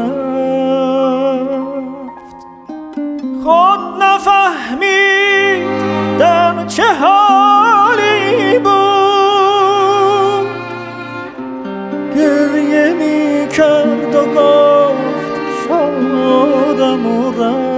رفت. خود نفهمیدم چه حالی بود، گریه می کرد و گفت شادم و رفت.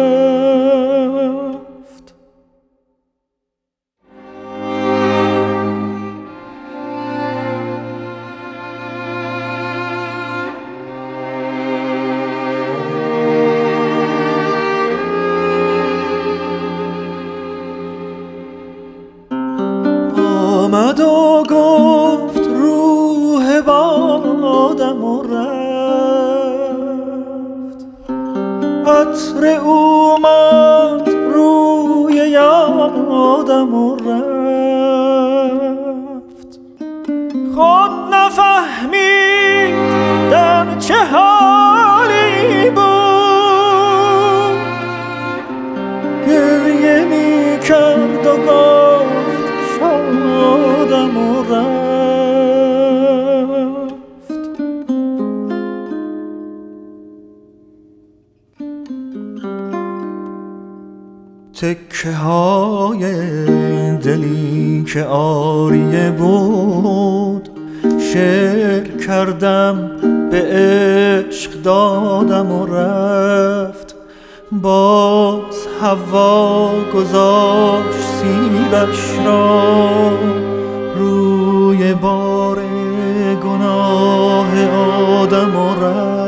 آمد و گفت روح بادم و رفت. عطر اومد روی یادم و رفت. خود نفهمیدم چه حالی بود، گریه می کرد و گفت شادم و رفت. تکه های دلی که عاریه بود، شعر کردم به عشق دادم و رفت. باز هوا گذاشت سیبش را روی بار گناه آدم و رفت.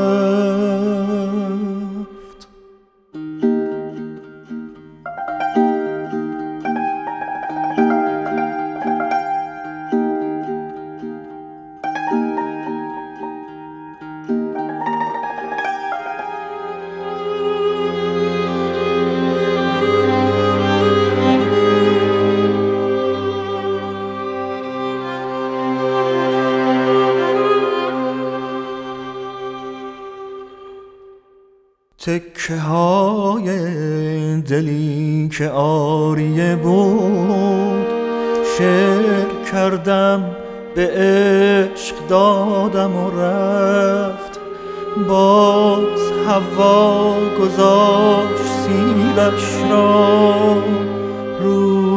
تکه های دلی که عاریه بود، شعر کردم به عشق دادم و رفت. باز هوا گذاشت سیبش را